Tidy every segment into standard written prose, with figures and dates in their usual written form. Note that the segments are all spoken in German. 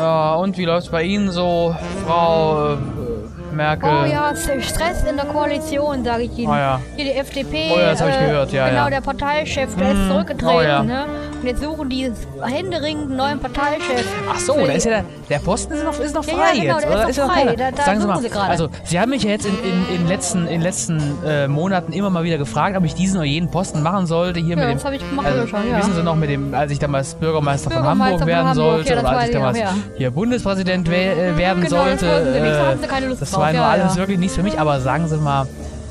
Ja, und wie läuft's bei Ihnen so, Frau Merkel? Oh ja, Stress in der Koalition, sage ich Ihnen. Oh ja. Hier die FDP. Oh ja, das habe ich gehört, ja, genau, ja. der Parteichef, der ist zurückgetreten, oh ja. ne? Und jetzt suchen die händeringend einen neuen Parteichef. Ach so, da ist ja der Posten ist noch frei ja, genau, jetzt, der oder? ist noch ja frei. keiner? Da Sagen Sie suchen mal, Sie gerade. also Sie haben mich ja jetzt in letzten Monaten immer mal wieder gefragt, ob ich diesen oder jenen Posten machen sollte. Hier mit dem, das habe ich gemacht schon, Wissen Sie noch, mit dem, als ich damals Bürgermeister von Hamburg werden sollte, ja, oder als ich damals ja. hier Bundespräsident werden genau, sollte. Da haben Sie keine Lust das drauf. war nur ja, alles ja. wirklich nichts für mich, aber sagen Sie mal,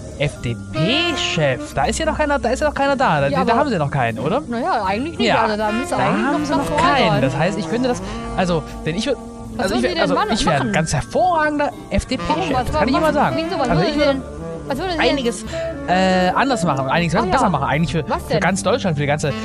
FDP-Chef, da ist ja noch keiner da. Ja, Da haben Sie noch keinen, oder? Naja, eigentlich nicht. Ja, Also da müsste da haben eigentlich Sie noch davor keinen. sein. Das heißt, ich könnte das, also, wenn ich, Was würden Sie denn ich wäre ein machen? ganz hervorragender FDP-Chef. Was Das kann ich Ihnen mal sagen. Wieso, was Also würde ich Sie würde denn? Was würde Sie einiges anders machen, einiges ja. besser machen, eigentlich für Was denn? ganz Deutschland, für die ganze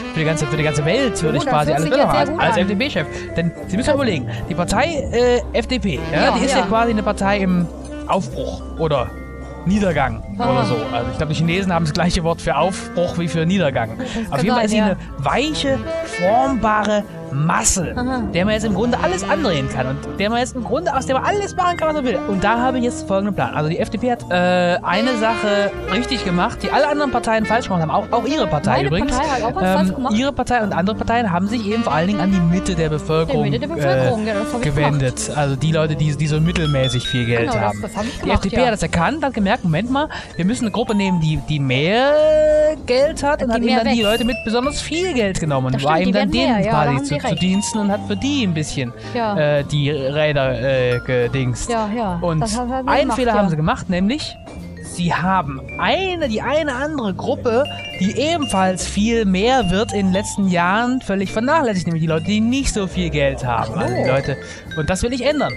Welt würde ich das quasi hört alles sich besser jetzt sehr machen gut als an. FDP-Chef. Denn Sie müssen ja überlegen, die Partei FDP, Ja, die ist ja ja. quasi eine Partei im Aufbruch oder Niedergang oder so. Also ich glaube, die Chinesen haben das gleiche Wort für Aufbruch wie für Niedergang. Auf jeden Fall ist sie eine weiche, formbare Masse, der man jetzt im Grunde alles andrehen kann und der man jetzt im Grunde aus der man alles machen kann, was man will. Und da habe ich jetzt folgenden Plan. Also die FDP hat eine Sache richtig gemacht, die alle anderen Parteien falsch gemacht haben. Auch ihre Partei Meine übrigens. Partei hat auch was falsch gemacht. Ihre Partei und andere Parteien haben sich eben vor allen Dingen an die Mitte der Bevölkerung, Ja, das hab ich gewendet. Also die Leute, die so mittelmäßig viel Geld Genau, haben. das hab ich Die gemacht, FDP ja. hat das erkannt, hat gemerkt, Moment mal, wir müssen eine Gruppe nehmen, die mehr Geld hat und hat eben mehr dann die wächst. Leute mit besonders viel Geld genommen und Das war stimmt, eben die dann werden denen mehr, ja, da quasi haben Sie zu recht. Diensten und hat für die ein bisschen Ja. die Räder gedingst. Ja. Und Das hat er einen gemacht, Fehler ja. haben sie gemacht, nämlich sie haben die eine andere Gruppe, die ebenfalls viel mehr wird in den letzten Jahren, völlig vernachlässigt, nämlich die Leute, die nicht so viel Geld haben. Also die Leute, und das will ich ändern.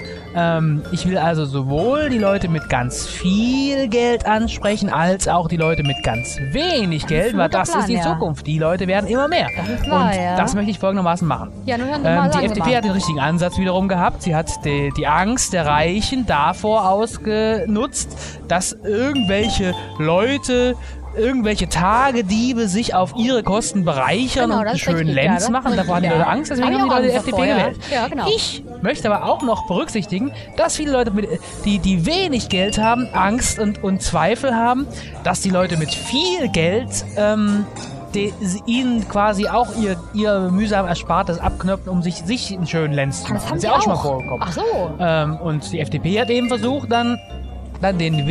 Ich will also sowohl die Leute mit ganz viel Geld ansprechen, als auch die Leute mit ganz wenig Geld, ein weil guter das ist Plan, die ja. Zukunft. Die Leute werden immer mehr. Das ist wahr, und ja. das möchte ich folgendermaßen machen. Ja, nun hören Sie mal, Die sagen Sie FDP mal. hat den richtigen Ansatz wiederum gehabt. Sie hat die Angst der Reichen davor ausgenutzt, dass irgendwelche Leute, irgendwelche Tagediebe sich auf ihre Kosten bereichern Genau, und das einen ist schönen richtig, ja, Lenz das machen. ist Davor haben die richtig, Leute ja. Angst, deswegen Hab haben die ich auch Leute die Angst FDP davor, ja. gewählt. Ja, genau. Ich möchte aber auch noch berücksichtigen, dass viele Leute, die wenig Geld haben, Angst und Zweifel haben, dass die Leute mit viel Geld ihnen quasi auch ihr mühsam Erspartes abknöpfen, um sich einen schönen Lenz zu machen. Das haben ist die ja auch schon mal auch. vorgekommen. Ach so. Und die FDP hat eben versucht, dann den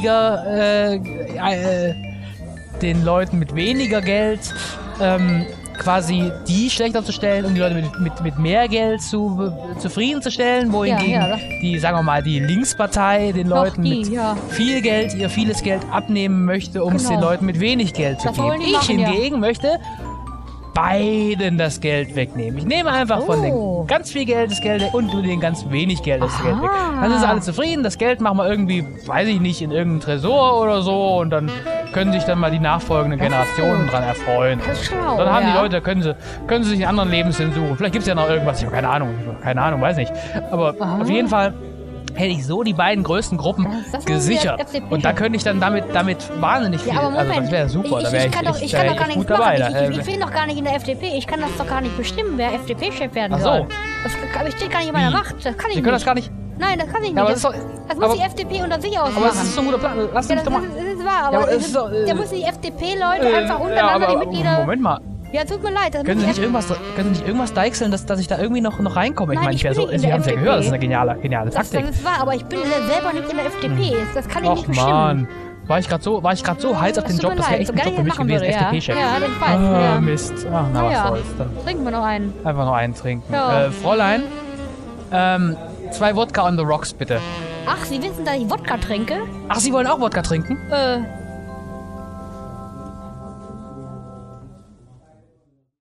den Leuten mit weniger Geld quasi die schlechter zu stellen, um die Leute mit mehr Geld zufriedenzustellen, wohingegen Ja, die, sagen wir mal, die Linkspartei den Leuten die, mit ja. viel Geld ihr vieles Geld abnehmen möchte, um es Genau. den Leuten mit wenig Geld zu Das geben. wollen die Ich machen, ja. hingegen möchte beiden das Geld wegnehmen. Ich nehme einfach von den ganz viel Geld das Geld weg und du den ganz wenig Geld das Geld weg. Dann sind alle zufrieden, das Geld machen wir irgendwie, weiß ich nicht, in irgendeinem Tresor oder so und dann können sich dann mal die nachfolgenden Generationen dran erfreuen. Das ist schlau, Dann haben die ja. Leute, können sie sich einen anderen Lebenssinn suchen. Vielleicht gibt es ja noch irgendwas, ich habe keine Ahnung, weiß nicht. Aber auf jeden Fall hätte ich so die beiden größten Gruppen Das gesichert. muss die FDP Und da könnte ich dann damit wahnsinnig viel, Ja, aber also Moment. das wäre super, da wäre ich kann doch ich gar echt nichts gut dabei. machen. Ich bin doch gar nicht in der FDP. Ich kann das doch gar nicht bestimmen, wer FDP-Chef werden Ach so. soll. Das steht gar nicht in meiner Wie? Macht. Das kann ich Sie nicht. können das gar nicht. Nein, das kann ich nicht. Ja, aber das das ist doch- das muss aber- die FDP unter sich ausmachen. Aber es ist so ein guter Plan. Lass ja, mich das doch mal. ist wahr, aber, aber es ist doch, da müssen die FDP-Leute einfach untereinander die Mitglieder... Moment mal. Ja, tut mir leid. Das Können Sie müssen nicht irgendwas deichseln, dass ich da irgendwie noch reinkomme? Ich Nein, meine, ich bin nicht in Sie der haben es ja FDP. gehört, das ist eine geniale das Taktik. ist wahr, aber ich bin selber nicht in der FDP. Das kann ich Och nicht bestimmen. Mann. War ich gerade so heiß auf den tut Job, mir das wäre leid, echt so ein gerne Job für ich mich das machen gewesen, würde, ja. FDP-Chef. Ja, das weiß ich, ja. Mist. Ach, na was Ja, soll's. Dann trinken wir noch einen. einfach noch einen trinken. Ja. Fräulein, 2 Wodka on the rocks, bitte. Ach, Sie wissen, dass ich Wodka trinke? Ach, Sie wollen auch Wodka trinken?